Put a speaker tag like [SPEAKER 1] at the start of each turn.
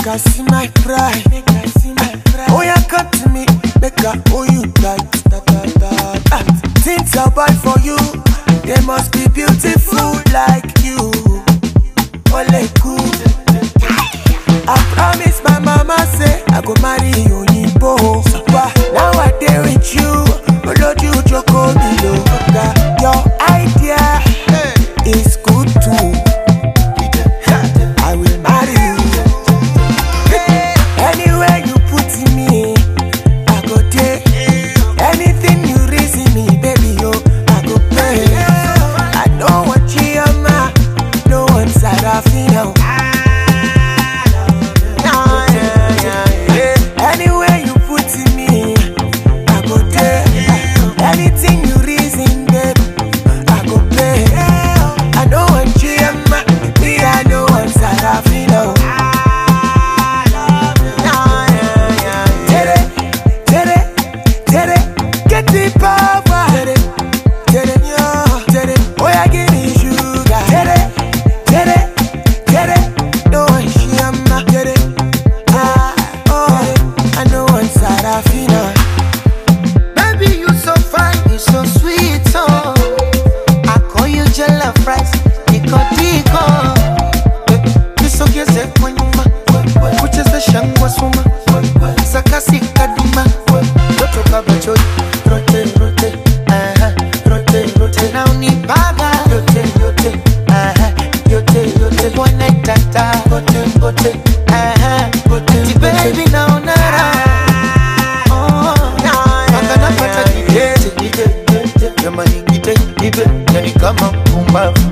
[SPEAKER 1] I see my pride. Oh, yeah, come to me, make I owe you tight. Things I buy for you, they must be beautiful like you. Ole cool. I promise my mama say I go marry you, Yimbo. Now I dare with you, Lord, you joko below. Your idea is good too. I will marry you. Anywhere you put me, I go there. Anything you reason me, baby, yo, I go pay. I don't want Chioma, no one Sarafina. Anywhere you put me, I go there. Anything you reason, baby, I go pay. I don't want Chioma, me, I don't want Sarafina. Get the power. Oh, yeah, give me sugar. No one Chioma. I know one Sarafina.
[SPEAKER 2] Baby, you so fine, you so sweet, oh. I call you jello fries, Tico. You so geze kwanyuma, kucheze shangwa suma, sakasi kaduma, toto kabacho, rote, rote, now ni baga, yote, yote, one tata, gote, baby now nara, Kama kumbavu